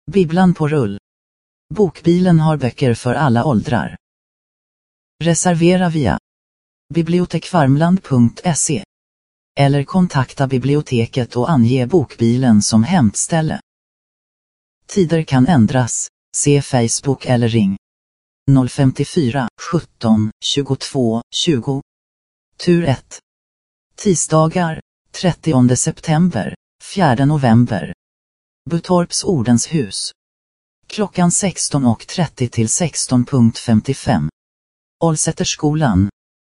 Bibblan på rull. Bokbilen har böcker för alla åldrar. Reservera via bibliotekvarmland.se eller kontakta biblioteket och ange bokbilen som hämtställe. Tider kan ändras. Se Facebook eller ring 054 17 22 20. Tur 1. Tisdagar 30 september, 4 november. Butorps Ordenshus. Klockan 16.30 till 16.55. Ålsätterskolan.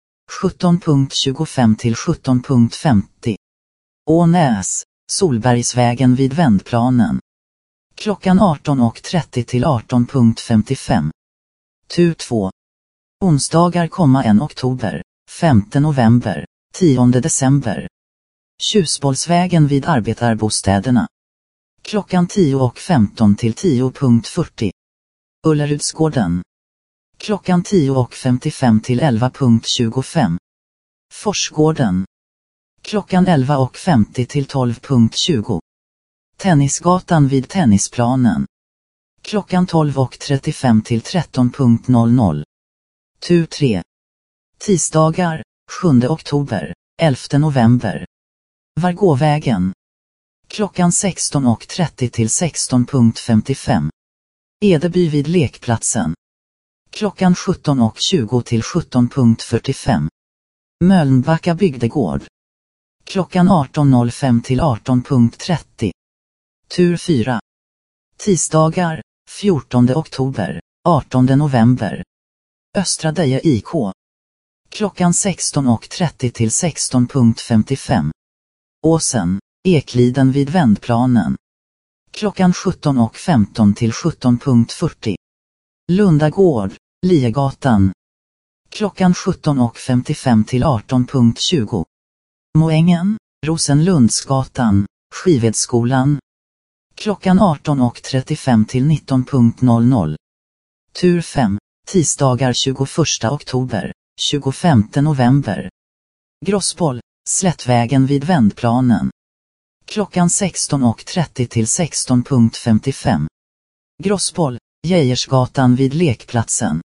17.25 till 17.50. Ånäs, Solbergsvägen vid Vändplanen. Klockan 18.30 till 18.55. Tur 2. Onsdagar, 1 oktober, 5 november, 10 december. Tjusbollsvägen vid Arbetarbostäderna. Klockan 10.15 till 10.40. Ullerudsgården. Klockan 10.55 till 11.25. Forsgården. Klockan 11.50 till 12.20. Tennisgatan vid Tennisplanen. Klockan 12.35 till 13.00. Tur 3. Tisdagar, 7 oktober, 11 november. Vargåvägen. Klockan 16.30 till 16.55. Edeby vid lekplatsen. Klockan 17.20 till 17.45. Mölnbacka bygdegård. Klockan 18.05 till 18.30. Tur 4. Tisdagar, 14 oktober, 18 november. Östra Deje IK. Klockan 16.30 till 16.55. Åsen, Ekliden vid Vändplanen. Klockan 17.15 till 17.40. Lundagård, Liegatan. Klockan 17.55 till 18.20. Moängen, Rosenlundsgatan, Skivedsskolan. Klockan 18.35 till 19.00. Tur 5. Tisdagar 21 oktober, 25 november. Grossboll, Slättvägen vid Vändplanen. Klockan 16.30 till 16.55. Grossboll, Geijersgatan vid lekplatsen.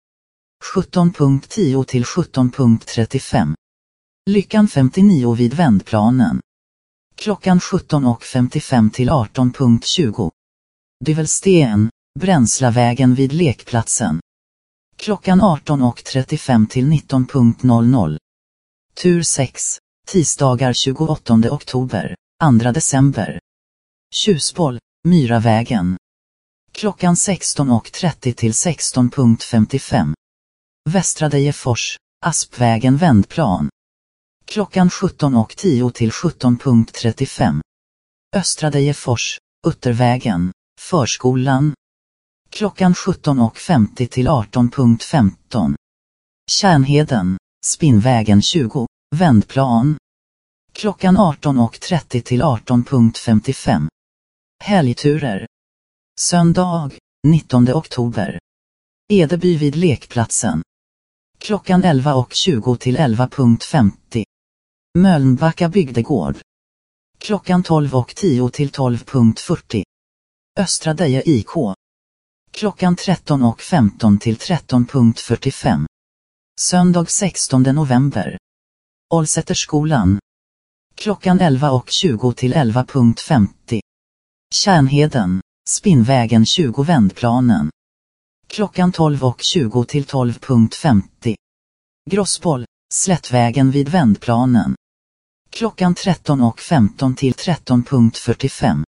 17.10 till 17.35. Lyckan 59 vid Vändplanen. Klockan 17.55 till 18.20. Dyvelsten, Bränslavägen vid lekplatsen. Klockan 18.35 till 19.00. Tur 6. Tisdagar 28 oktober, 2 december. Tjusboll, Myravägen. Klockan 16.30 till 16.55. Västra Dejefors, Aspvägen Vändplan. Klockan 17.10 till 17.35. Östra Dejefors, Uttervägen, Förskolan. Klockan 17.50 till 18.15. Kärnheden, Spinnvägen 20, Vändplan. Klockan 18.30 till 18.55. Helgturer. Söndag, 19 oktober. Edeby vid lekplatsen. Klockan 11.20 till 11.50. Mölnbacka bygdegård. Klockan 12.10 till 12.40. Östra Deje IK. Klockan 13.15 till 13.45. Söndag 16 november. Ålsätterskolan. Klockan 11.20 till 11.50. Kärnheden, Spinnvägen 20 Vändplanen. Klockan 12.20 till 12.50. Grossboll, Slättvägen vid Vändplanen. Klockan 13.15 till 13.45.